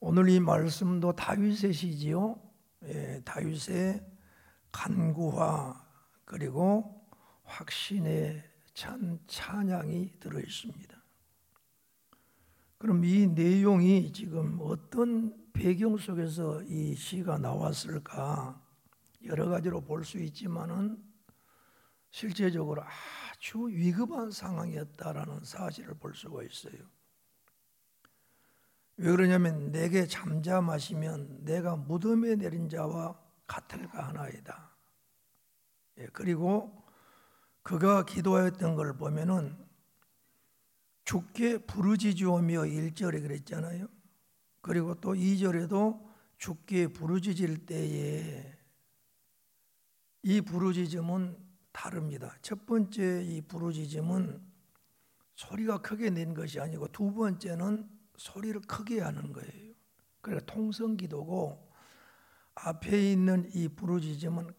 오늘 이 말씀도 다윗의 시지요. 다윗의 간구와 그리고 확신의 찬양이 들어 있습니다. 그럼 이 내용이 지금 어떤 배경 속에서 이 시가 나왔을까? 여러 가지로 볼 수 있지만은 실제적으로 아주 위급한 상황이었다라는 사실을 볼 수가 있어요. 왜 그러냐면 내게 잠잠하시면 내가 무덤에 내린 자와 같을까 하나이다. 그리고 그가 기도하였던 걸 보면은 주께 부르짖으며 1절에 그랬잖아요. 그리고 또 2절에도 주께 부르짖을 때에 이 부르짖음은 다릅니다. 첫 번째 이 부르짖음은 소리가 크게 낸 것이 아니고 두 번째는 소리를 크게 하는 거예요. 그러니까 통성기도고 앞에 있는 이 부르짖음은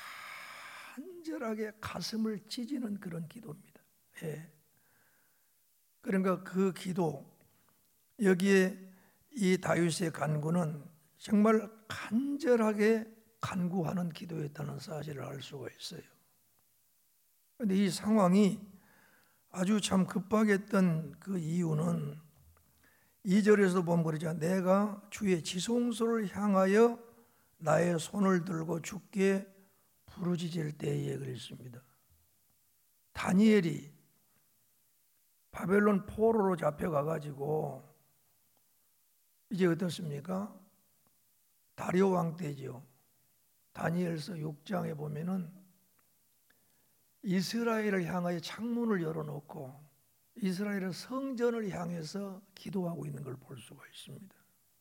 간절하게 가슴을 찢는 그런 기도입니다. 그러니까 그 기도, 여기에 이 다윗의 간구는 정말 간절하게 간구하는 기도였다는 사실을 알 수가 있어요. 그런데 이 상황이 아주 참 급박했던 그 이유는 2절에서 보면 그러죠. 내가 주의 지성소를 향하여 나의 손을 들고 주께 부르짖을 때에 그랬습니다. 다니엘이 바벨론 포로로 잡혀가 가지고 이제 어떻습니까? 다리오 왕 때죠. 다니엘서 6장에 보면은 이스라엘을 향하여 창문을 열어놓고 이스라엘의 성전을 향해서 기도하고 있는 걸 볼 수가 있습니다.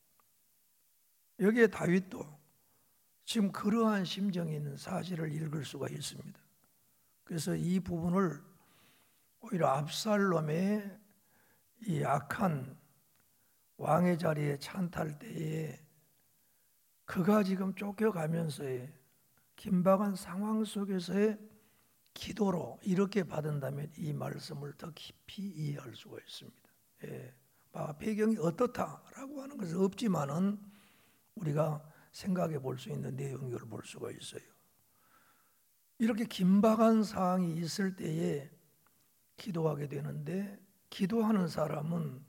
여기에 다윗도 지금 그러한 심정이 있는 사실을 읽을 수가 있습니다. 그래서 이 부분을 오히려 압살롬의 이 악한 왕의 자리에 찬탈 때에 그가 지금 쫓겨가면서의 긴박한 상황 속에서의 기도로 이렇게 받은다면 이 말씀을 더 깊이 이해할 수가 있습니다. 배경이 어떻다라고 하는 것은 없지만은 우리가 생각해 볼 수 있는 내용을 볼 수가 있어요. 이렇게 긴박한 상황이 있을 때에 기도하게 되는데 기도하는 사람은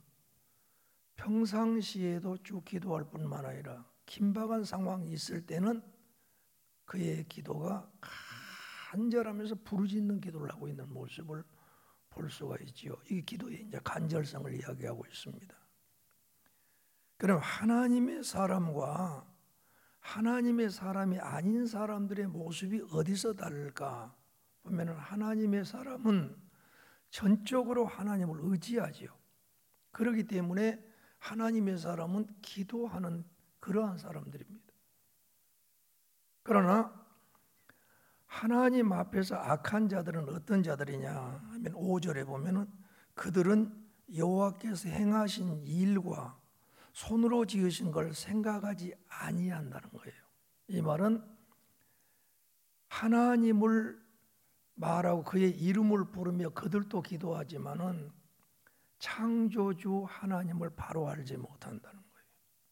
평상시에도 쭉 기도할 뿐만 아니라 긴박한 상황이 있을 때는 그의 기도가 간절하면서 부르짖는 기도를 하고 있는 모습을 볼 수가 있지요. 이 기도의 이제 간절성을 이야기하고 있습니다. 그럼 하나님의 사람과 하나님의 사람이 아닌 사람들의 모습이 어디서 다를까? 보면 하나님의 사람은 전적으로 하나님을 의지하지요. 그렇기 때문에 하나님의 사람은 기도하는 그러한 사람들입니다. 그러나 하나님 앞에서 악한 자들은 어떤 자들이냐 하면 5절에 보면은 그들은 여호와께서 행하신 일과 손으로 지으신 걸 생각하지 아니한다는 거예요. 이 말은 하나님을 말하고 그의 이름을 부르며 그들도 기도하지만은 창조주 하나님을 바로 알지 못한다는 거예요.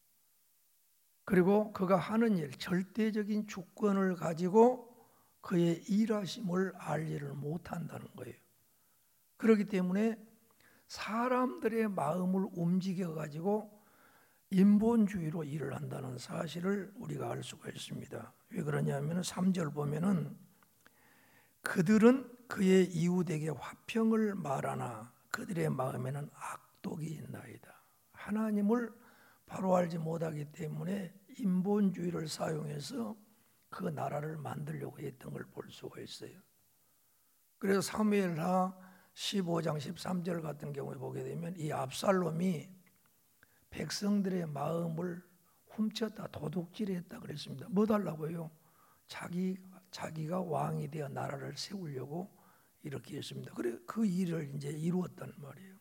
그리고 그가 하는 일, 절대적인 주권을 가지고 그의 일하심을 알지를 못한다는 거예요. 그렇기 때문에 사람들의 마음을 움직여 가지고 인본주의로 일을 한다는 사실을 우리가 알 수가 있습니다. 왜 그러냐면 3절 보면은 그들은 그의 이웃에게 화평을 말하나 그들의 마음에는 악독이 있나이다. 하나님을 바로 알지 못하기 때문에 인본주의를 사용해서 그 나라를 만들려고 했던 걸 볼 수가 있어요. 그래서 사무엘하 15장 13절 같은 경우에 보게 되면 이 압살롬이 백성들의 마음을 훔쳤다, 도둑질했다 그랬습니다. 뭐 달라고요? 자기가 왕이 되어 나라를 세우려고 이렇게 했습니다. 그래 그 일을 이제 이루었단 말이에요.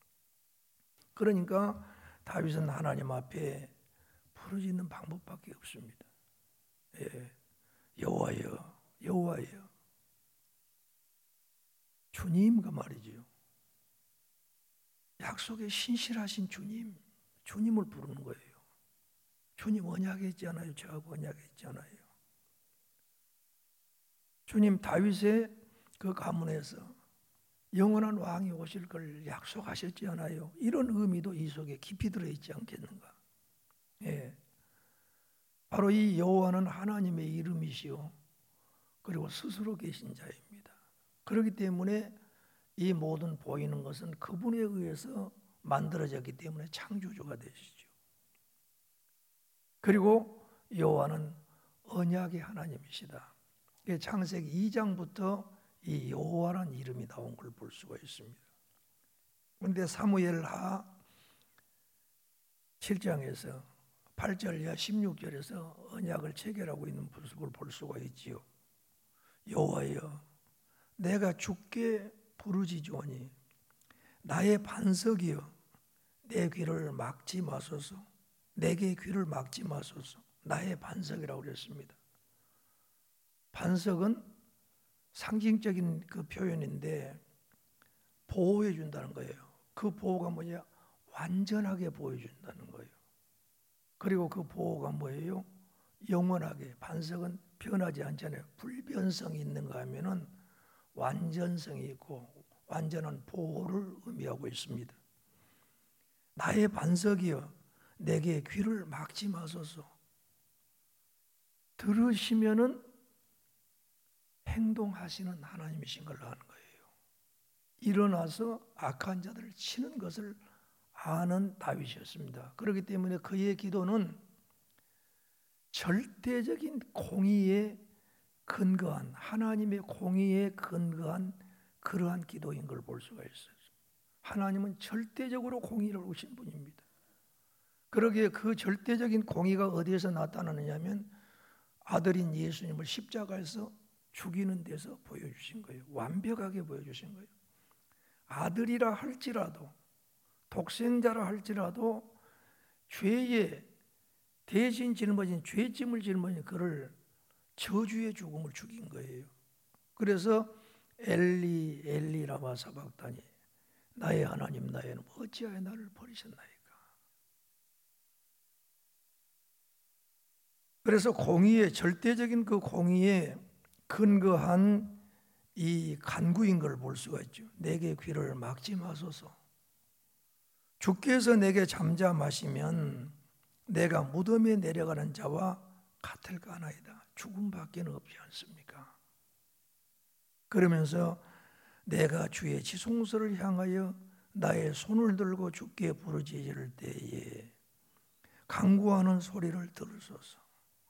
그러니까 다윗은 하나님 앞에 부르짖는 방법밖에 없습니다. 여호와여, 여호와여, 주님 그 말이지요. 약속에 신실하신 주님, 주님을 부르는 거예요. 주님 언약했잖아요. 저하고 언약했잖아요. 주님 다윗의 그 가문에서 영원한 왕이 오실 걸 약속하셨지 않아요? 이런 의미도 이 속에 깊이 들어있지 않겠는가? 예. 바로 이 여호와는 하나님의 이름이시요 그리고 스스로 계신 자입니다. 그렇기 때문에 이 모든 보이는 것은 그분에 의해서 만들어졌기 때문에 창조주가 되시죠. 그리고 여호와는 언약의 하나님이시다. 창세기 2장부터 이 여호와라는 이름이 나온 걸 볼 수가 있습니다. 그런데 사무엘하 7장에서 8절 이하 16절에서 언약을 체결하고 있는 모습을 볼 수가 있지요. 여호와여, 내가 주께 부르짖으오니 나의 반석이여, 내 귀를 막지 마소서. 내게 귀를 막지 마소서. 나의 반석이라고 그랬습니다. 반석은 상징적인 그 표현인데 보호해 준다는 거예요. 그 보호가 뭐냐? 완전하게 보여준다는 거예요. 그리고 그 보호가 뭐예요? 영원하게. 반석은 변하지 않잖아요. 불변성이 있는가 하면은 완전성이 있고 완전한 보호를 의미하고 있습니다. 나의 반석이여, 내게 귀를 막지 마소서. 들으시면은 행동하시는 하나님이신 걸 아는 거예요. 일어나서 악한 자들을 치는 것을 아는 다윗이었습니다. 그렇기 때문에 그의 기도는 절대적인 공의에 근거한, 하나님의 공의에 근거한 그러한 기도인 걸 볼 수가 있어요. 하나님은 절대적으로 공의를 오신 분입니다. 그러기에 그 절대적인 공의가 어디에서 나타나느냐 하면 아들인 예수님을 십자가에서 죽이는 데서 보여주신 거예요. 완벽하게 보여주신 거예요. 아들이라 할지라도, 독생자라 할지라도 죄에 대신 짊어진 죄짐을 짊어진 그를 저주의 죽음을 죽인 거예요. 그래서 엘리 엘리 라마 사박다니, 나의 하나님 나의 하나님 어찌하여 나를 버리셨나이까. 그래서 공의의 절대적인 그 공의에 근거한 이 간구인 걸 볼 수가 있죠. 내게 귀를 막지 마소서. 주께서 내게 잠잠하시면 내가 무덤에 내려가는 자와 같을까나이다. 죽음밖에는 없지 않습니까? 그러면서 내가 주의 지성소를 향하여 나의 손을 들고 주께 부르짖을 때에 간구하는 소리를 들으소서.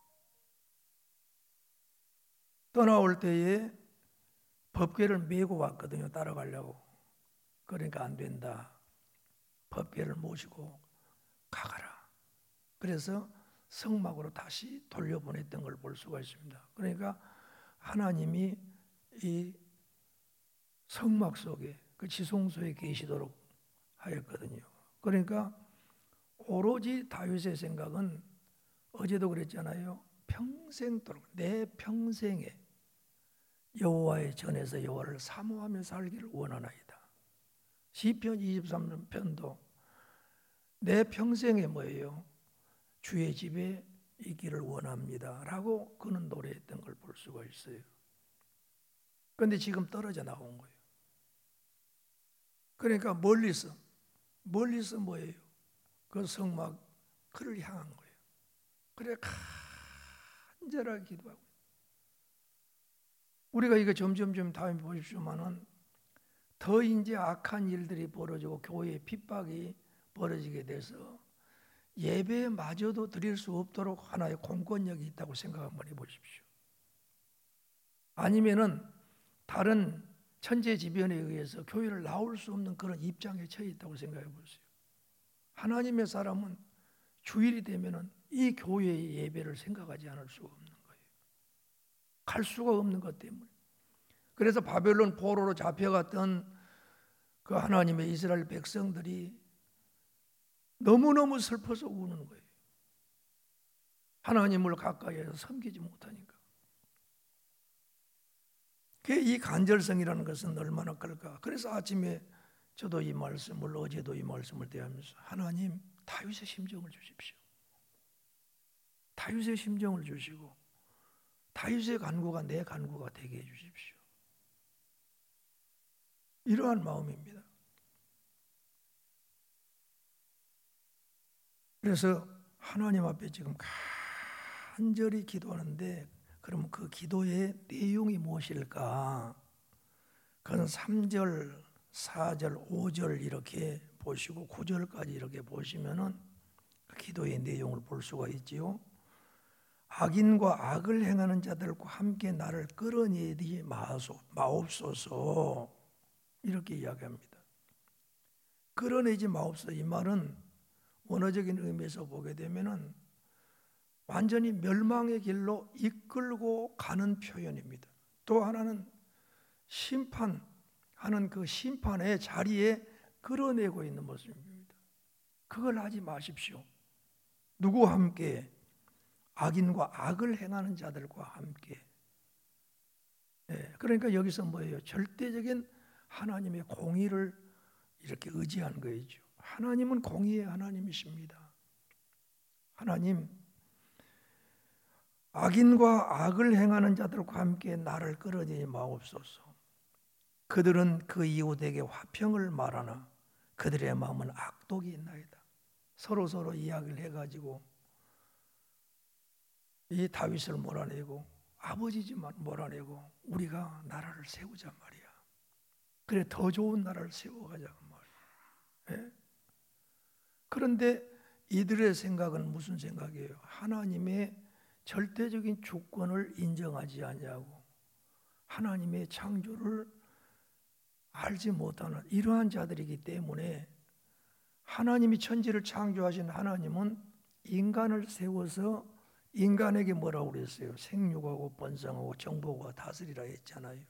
떠나올 때에 법궤를 메고 왔거든요. 따라가려고. 그러니까 안 된다. 법궤를 모시고 가거라. 그래서 성막으로 다시 돌려보냈던 걸 볼 수가 있습니다. 그러니까 하나님이 이 성막 속에 그 지성소에 계시도록 하였거든요. 그러니까 오로지 다윗의 생각은 어제도 그랬잖아요. 평생도록 내 평생에 여호와의 전에서 여호와를 사모하며 살기를 원하나이다. 시편 23편도 내 평생에 뭐예요? 주의 집에 있기를 원합니다 라고 그는 노래했던 걸 볼 수가 있어요. 그런데 지금 떨어져 나온 거예요. 그러니까 멀리서 뭐예요? 그 성막 그를 향한 거예요. 그래 간절하게 기도하고. 우리가 이거 점점점 다음에 보십시오만은 더 이제 악한 일들이 벌어지고 교회에 핍박이 벌어지게 돼서 예배마저도 드릴 수 없도록 하나의 공권력이 있다고 생각 한번 해보십시오. 아니면은 다른 천재지변에 의해서 교회를 나올 수 없는 그런 입장에 처해 있다고 생각해 보세요. 하나님의 사람은 주일이 되면은 이 교회의 예배를 생각하지 않을 수가 없는 거예요. 갈 수가 없는 것 때문에. 그래서 바벨론 포로로 잡혀갔던 그 하나님의 이스라엘 백성들이 너무너무 슬퍼서 우는 거예요. 하나님을 가까이에서 섬기지 못하니까. 이 간절성이라는 것은 얼마나 클까. 그래서 아침에 저도 이 말씀을, 어제도 이 말씀을 대하면서 하나님 다윗의 심정을 주십시오. 다윗의 심정을 주시고 다윗의 간구가 내 간구가 되게 해 주십시오. 이러한 마음입니다. 그래서 하나님 앞에 지금 간절히 기도하는데, 그럼 그 기도의 내용이 무엇일까? 그건 3절, 4절, 5절 이렇게 보시고 9절까지 이렇게 보시면은 그 기도의 내용을 볼 수가 있지요. 악인과 악을 행하는 자들과 함께 나를 끌어내지 마옵소서, 이렇게 이야기합니다. 끌어내지 마옵소서, 이 말은 원어적인 의미에서 보게 되면은 완전히 멸망의 길로 이끌고 가는 표현입니다. 또 하나는 심판하는 그 심판의 자리에 끌어내고 있는 모습입니다. 그걸 하지 마십시오. 누구와 함께? 악인과 악을 행하는 자들과 함께. 그러니까 여기서 뭐예요? 절대적인 하나님의 공의를 이렇게 의지한 거죠. 하나님은 공의의 하나님이십니다. 하나님, 악인과 악을 행하는 자들과 함께 나를 끌어내지 마옵소서. 그들은 그 이웃에게 화평을 말하나 그들의 마음은 악독이 있나이다. 서로 이야기를 해가지고 이 다윗을 몰아내고 아버지지만 몰아내고 우리가 나라를 세우자 말이야. 그래, 더 좋은 나라를 세워가자 말이야. 예? 그런데 이들의 생각은 무슨 생각이에요? 하나님의 절대적인 주권을 인정하지 않냐고, 하나님의 창조를 알지 못하는 이러한 자들이기 때문에, 하나님이 천지를 창조하신 하나님은 인간을 세워서 인간에게 뭐라고 그랬어요? 생육하고 번성하고 정복하고 다스리라 했잖아요.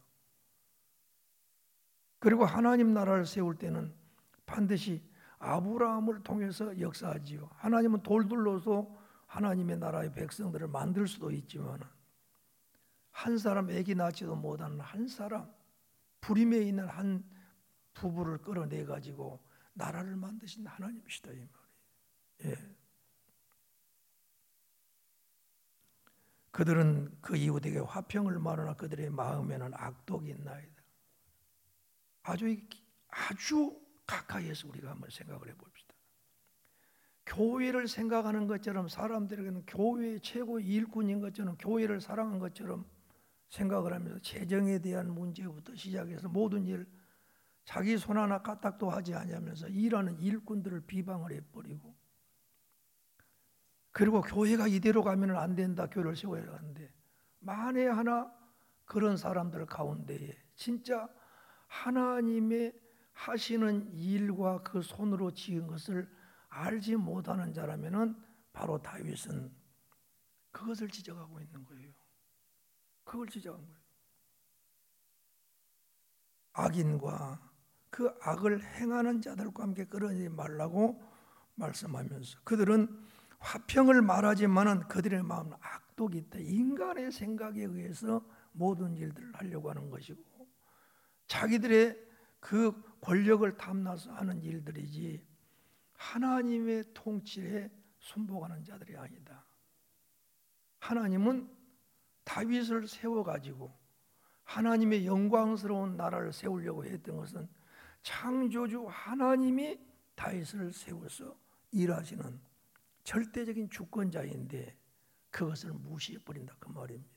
그리고 하나님 나라를 세울 때는 반드시 아브라함을 통해서 역사하지요. 하나님은 돌들로서 하나님의 나라의 백성들을 만들 수도 있지만 한 사람, 애기 낳지도 못하는 한 사람, 불임에 있는 한 부부를 끌어내 가지고 나라를 만드신 하나님이시다, 이 말이에요. 예. 그들은 그 이웃에게 화평을 말하나 그들의 마음에는 악독이 있나이다. 아주 가까이에서 우리가 한번 생각을 해봅시다. 교회를 생각하는 것처럼, 사람들에게는 교회의 최고의 일꾼인 것처럼, 교회를 사랑한 것처럼 생각을 하면서 재정에 대한 문제부터 시작해서 모든 일 자기 손 하나 까딱도 하지 않으면서 일하는 일꾼들을 비방을 해버리고, 그리고 교회가 이대로 가면 안 된다, 교회를 세워야 하는데, 만에 하나 그런 사람들 가운데에 진짜 하나님의 하시는 일과 그 손으로 지은 것을 알지 못하는 자라면은 바로 다윗은 그것을 지적하고 있는 거예요. 그걸 지적한 거예요. 악인과 그 악을 행하는 자들과 함께 끌어내지 말라고 말씀하면서, 그들은 화평을 말하지만은 그들의 마음은 악독이 있다. 인간의 생각에 의해서 모든 일들을 하려고 하는 것이고, 자기들의 그 권력을 탐나서 하는 일들이지 하나님의 통치에 순복하는 자들이 아니다. 하나님은 다윗을 세워가지고 하나님의 영광스러운 나라를 세우려고 했던 것은 창조주 하나님이 다윗을 세워서 일하시는 절대적인 주권자인데 그것을 무시해버린다, 그 말입니다.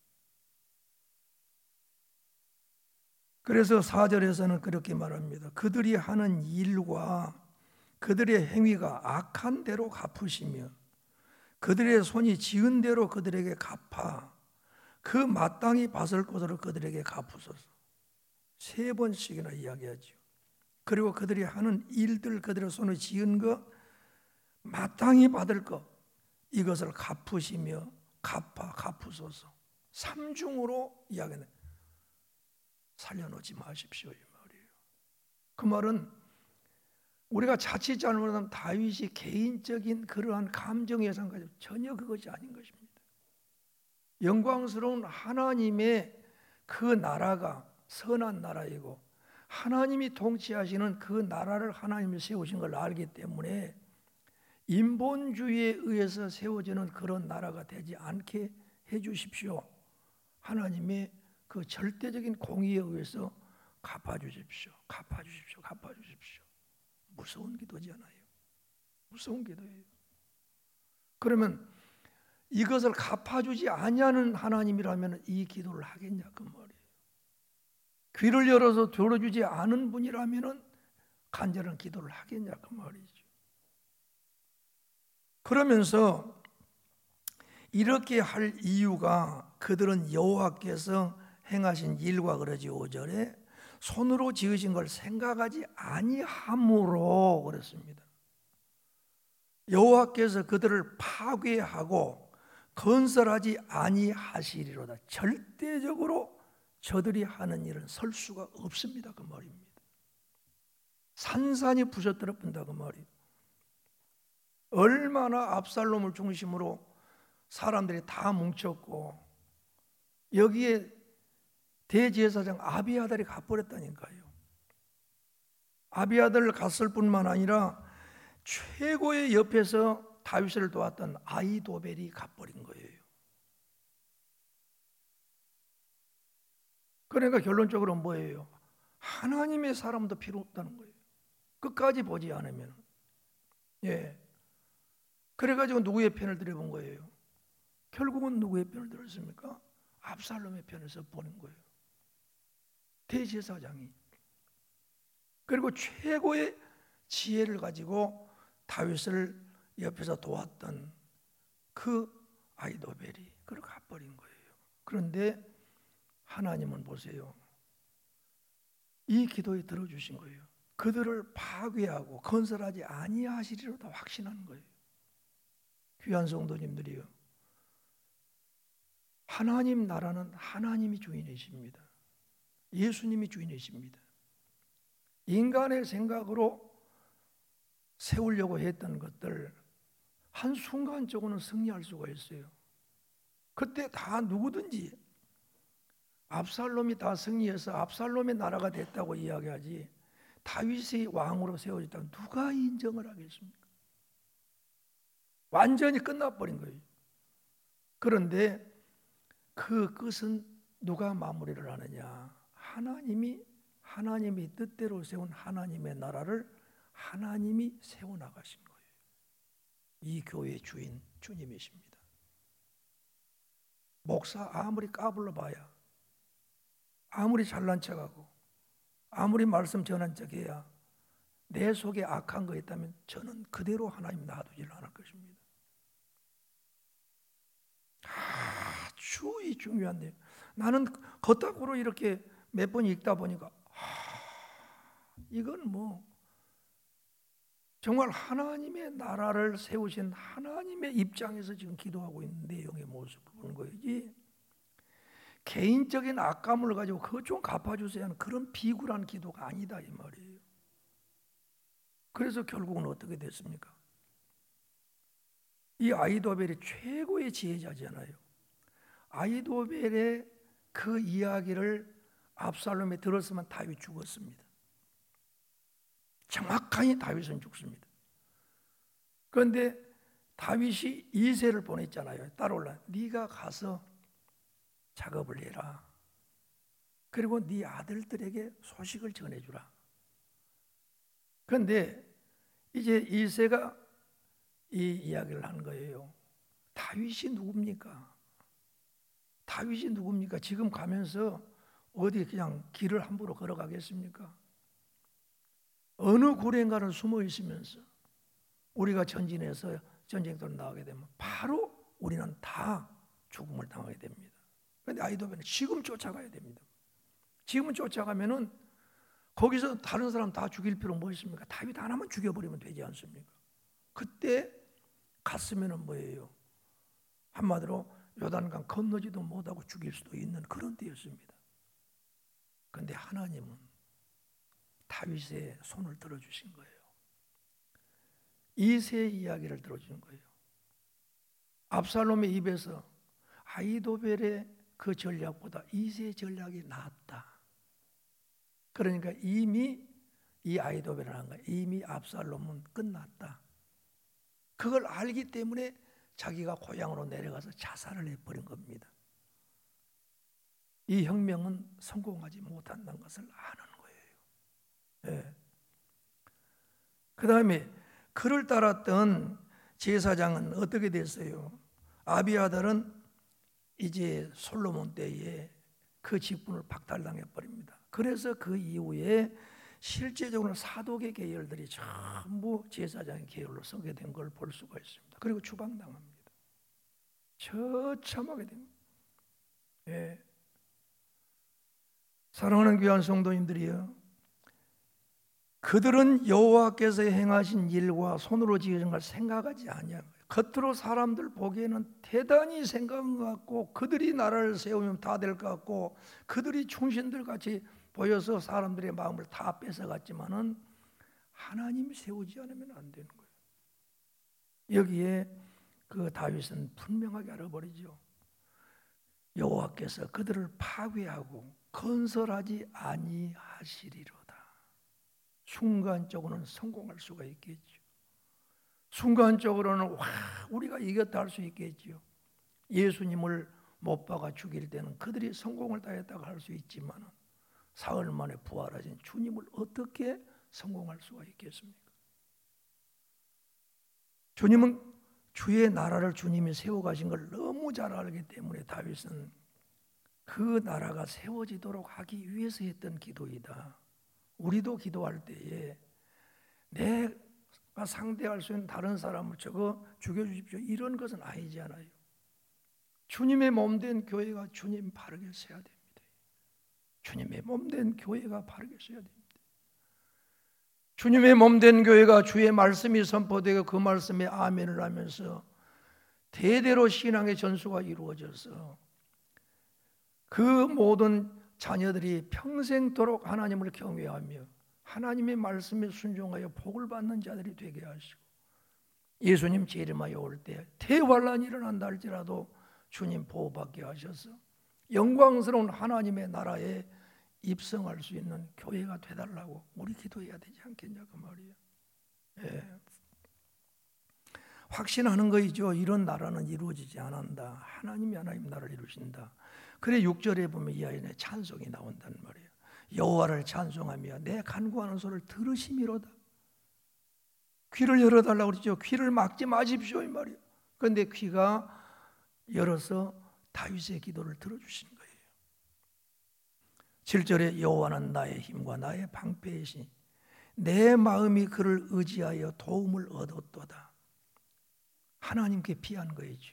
그래서 4절에서는 그렇게 말합니다. 그들이 하는 일과 그들의 행위가 악한 대로 갚으시며 그들의 손이 지은 대로 그들에게 갚아 그 마땅히 받을 것으로 그들에게 갚으소서. 3번씩이나 이야기하죠. 그리고 그들이 하는 일들, 그들의 손을 지은 것, 마땅히 받을 것, 이것을 갚으시며 갚으소서. 3중으로 이야기하는, 살려놓지 마십시오, 이 말이에요. 그 말은 우리가 자칫 잘못하면 다윗이 개인적인 그러한 감정의 예상 가지고 전혀 그것이 아닌 것입니다. 영광스러운 하나님의 그 나라가 선한 나라이고 하나님이 통치하시는 그 나라를 하나님이 세우신 걸 알기 때문에 인본주의에 의해서 세워지는 그런 나라가 되지 않게 해 주십시오. 하나님의 그 절대적인 공의에 의해서 갚아주십시오. 갚아주십시오. 갚아주십시오. 무서운 기도잖아요. 무서운 기도예요. 그러면 이것을 갚아주지 아니하는 하나님이라면 이 기도를 하겠냐 그 말이에요. 귀를 열어서 들어주지 않은 분이라면 간절한 기도를 하겠냐 그 말이죠. 그러면서 이렇게 할 이유가 그들은 여호와께서 행하신 일과 그러지 5절에 손으로 지으신 걸 생각하지 아니함으로 그랬습니다. 여호와께서 그들을 파괴하고 건설하지 아니하시리로다. 절대적으로 저들이 하는 일은 설 수가 없습니다 그 말입니다. 산산이 부서뜨려본다 그 말이에요. 얼마나 압살롬을 중심으로 사람들이 다 뭉쳤고 여기에 대제사장 아비아달이 가버렸다니까요. 아비아달을 갔을 뿐만 아니라 최고의 옆에서 다윗을 도왔던 아히도벨이 가버린 거예요. 그러니까 결론적으로 뭐예요? 하나님의 사람도 필요 없다는 거예요. 끝까지 보지 않으면. 예. 그래가지고 누구의 편을 들어본 거예요? 결국은 누구의 편을 들었습니까? 압살롬의 편에서 보는 거예요. 대제사장이. 그리고 최고의 지혜를 가지고 다윗을 옆에서 도왔던 그 아히도벨이 그걸 가버린 거예요. 그런데 하나님은 보세요. 이 기도에 들어주신 거예요. 그들을 파괴하고 건설하지 아니하시리로다 확신하는 거예요. 귀한 성도님들이요. 하나님 나라는 하나님이 주인이십니다. 예수님이 주인이십니다. 인간의 생각으로 세우려고 했던 것들 한순간적으로는 승리할 수가 있어요. 그때 다 누구든지 압살롬이 다 승리해서 압살롬의 나라가 됐다고 이야기하지 다윗이 왕으로 세워졌다면 누가 인정을 하겠습니까? 완전히 끝나버린 거예요. 그런데 그 끝은 누가 마무리를 하느냐? 하나님이 뜻대로 세운 하나님의 나라를 하나님이 세워나가신 거예요. 이 교회의 주인 주님이십니다. 목사 아무리 까불러봐야, 아무리 잘난 척하고, 아무리 말씀 전한 척해야 내 속에 악한 거 있다면 저는 그대로 하나님 놔두질 않을 것입니다. 아주 중요한데요. 나는 겉으로 이렇게 몇 번 읽다 보니까 이건 뭐 정말 하나님의 나라를 세우신 하나님의 입장에서 지금 기도하고 있는 내용의 모습을 보는 거지. 개인적인 악감을 가지고 그거 좀 갚아주세요 하는 그런 비굴한 기도가 아니다 이 말이에요. 그래서 결국은 어떻게 됐습니까? 이 아히도벨이 최고의 지혜자잖아요. 아히도벨의 그 이야기를 압살롬이 들었으면 다윗 죽었습니다. 정확하게 다윗은 죽습니다. 그런데 다윗이 이새를 보냈잖아요. 따라올라. 네가 가서 작업을 해라. 그리고 네 아들들에게 소식을 전해주라. 그런데 이제 이새가 이 이야기를 한 거예요. 다윗이 누굽니까? 다윗이 누굽니까? 지금 가면서 어디 그냥 길을 함부로 걸어가겠습니까? 어느 굴인가를 숨어 있으면서 우리가 전진해서 전쟁터로 나가게 되면 바로 우리는 다 죽음을 당하게 됩니다. 그런데 아히도벨은 지금 쫓아가야 됩니다. 지금 쫓아가면은 거기서 다른 사람 다 죽일 필요 뭐 있습니까? 다윗 하나만 죽여버리면 되지 않습니까? 그때 갔으면은 뭐예요? 한마디로 요단강 건너지도 못하고 죽일 수도 있는 그런 때였습니다. 그런데 하나님은 다윗의 손을 들어주신 거예요. 이새의 이야기를 들어주는 거예요. 압살롬의 입에서 아히도벨의 그 전략보다 이새의 전략이 낫다. 그러니까 이미 이 아히도벨을 한 거예요. 이미 압살롬은 끝났다. 그걸 알기 때문에 자기가 고향으로 내려가서 자살을 해버린 겁니다. 이 혁명은 성공하지 못한다는 것을 아는 거예요. 예. 그 다음에 그를 따랐던 제사장은 어떻게 됐어요? 아비아달은 이제 솔로몬 때에 그 직분을 박탈당해 버립니다. 그래서 그 이후에 실제적으로 사독의 계열들이 전부 제사장의 계열로 서게 된 걸 볼 수가 있습니다. 그리고 추방당합니다. 처참하게 됩니다. 예. 사랑하는 귀한 성도님들이요, 그들은 여호와께서 행하신 일과 손으로 지으신 걸 생각하지 아니하고, 겉으로 사람들 보기에는 대단히 생각한 것 같고, 그들이 나라를 세우면 다 될 것 같고, 그들이 충신들 같이 보여서 사람들의 마음을 다 뺏어갔지만은 하나님이 세우지 않으면 안 되는 거예요. 여기에 그 다윗은 분명하게 알아버리죠. 여호와께서 그들을 파괴하고 건설하지 아니하시리로다. 순간적으로는 성공할 수가 있겠죠. 순간적으로는 우리가 이겼다 할 수 있겠죠. 예수님을 못 박아 죽일 때는 그들이 성공을 다했다고 할 수 있지만 사흘 만에 부활하신 주님을 어떻게 성공할 수가 있겠습니까? 주님은 주의 나라를 주님이 세워가신 걸 너무 잘 알기 때문에 다윗은 그 나라가 세워지도록 하기 위해서 했던 기도이다. 우리도 기도할 때에 내가 상대할 수 있는 다른 사람을 저거 죽여주십시오 이런 것은 아니지 않아요. 주님의 몸된 교회가 주님 바르게 서야 됩니다. 주님의 몸된 교회가 바르게 서야 됩니다. 주님의 몸된 교회가 주의 말씀이 선포되고 그 말씀에 아멘을 하면서 대대로 신앙의 전수가 이루어져서 그 모든 자녀들이 평생도록 하나님을 경외하며 하나님의 말씀에 순종하여 복을 받는 자들이 되게 하시고, 예수님 재림하여 올 때 대환란이 일어난다 할지라도 주님 보호받게 하셔서 영광스러운 하나님의 나라에 입성할 수 있는 교회가 되달라고 우리 기도해야 되지 않겠냐 그 말이에요. 예. 확신하는 거이죠. 이런 나라는 이루어지지 않는다. 하나님이 하나님 나라를 이루신다. 그래 6절에 보면 이 아이의 찬송이 나온단 말이에요. 여호와를 찬송하며 내 간구하는 소리를 들으심이로다. 귀를 열어달라고 그러죠. 귀를 막지 마십시오 이 말이에요. 그런데 귀가 열어서 다윗의 기도를 들어주신 거예요. 7절에 여호와는 나의 힘과 나의 방패이시니 내 마음이 그를 의지하여 도움을 얻었도다. 하나님께 피한 거이죠.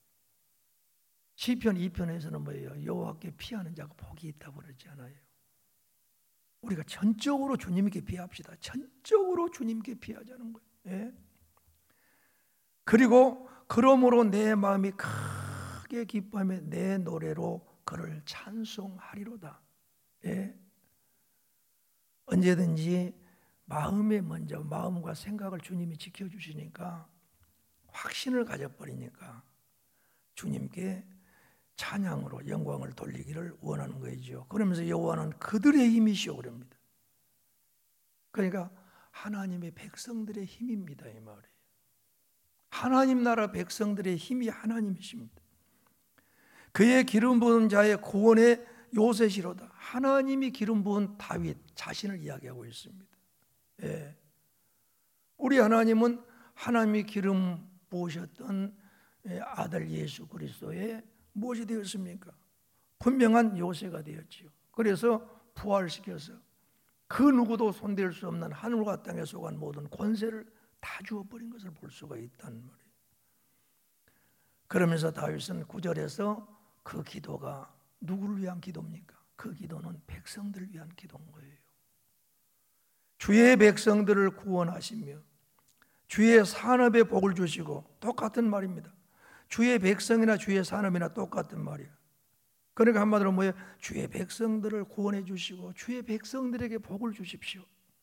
시편 2편에서는 뭐예요? 여호와께 피하는 자가 복이 있다고 그러지 않아요? 우리가 전적으로 주님께 피합시다. 전적으로 주님께 피하자는 거예요. 예? 그리고 그러므로 내 마음이 크게 기뻐하며 내 노래로 그를 찬송하리로다. 예? 언제든지 마음에 먼저 마음과 생각을 주님이 지켜주시니까 확신을 가져버리니까 주님께 찬양으로 영광을 돌리기를 원하는 거죠. 그러면서 여호와는 그들의 힘이시오 그럽니다. 그러니까 하나님의 백성들의 힘입니다 이 말이에요. 하나님 나라 백성들의 힘이 하나님이십니다. 그의 기름 부은 자의 구원의 요새시로다. 하나님이 기름 부은 다윗 자신을 이야기하고 있습니다. 예. 우리 하나님은 하나님이 기름 부으셨던 아들 예수 그리스도의 무엇이 되었습니까? 분명한 요새가 되었지요. 그래서 부활시켜서 그 누구도 손댈 수 없는 하늘과 땅에 속한 모든 권세를 다 주어버린 것을 볼 수가 있다는 말이에요. 그러면서 다윗은 9절에서 그 기도가 누구를 위한 기도입니까? 그 기도는 백성들을 위한 기도인 거예요. 주의 백성들을 구원하시며 주의 산업에 복을 주시고, 똑같은 말입니다. 주의 백성이나 주의 산업이나 똑같은 말이에요. 그러니까 한마디로 뭐예요? 주의 백성들을 구원해 주시고 주의 백성들에게 복을 주십시오.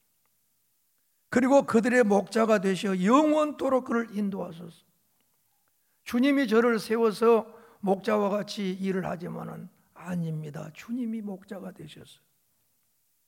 그리고 그들의 목자가 되시어 영원토록 그를 인도하소서. 주님이 저를 세워서 목자와 같이 일을 하지만은 아닙니다. 주님이 목자가 되셔서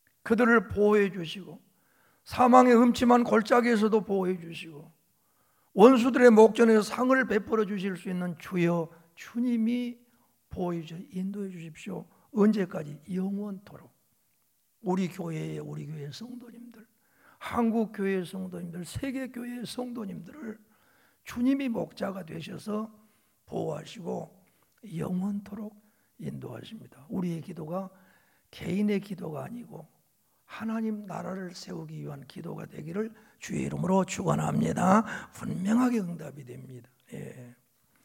그들을 보호해 주시고 사망의 음침한 골짜기에서도 보호해 주시고 원수들의 목전에서 상을 베풀어 주실 수 있는 주여 주님이 보호해 주셔 인도해 주십시오. 언제까지? 영원토록. 우리 교회 성도님들, 한국 교회 성도님들, 세계 교회 성도님들을 주님이 목자가 되셔서 보호하시고 영원토록 인도하십니다. 우리의 기도가 개인의 기도가 아니고 하나님 나라를 세우기 위한 기도가 되기를 주의 이름으로 축원합니다. 분명하게 응답이 됩니다. 예.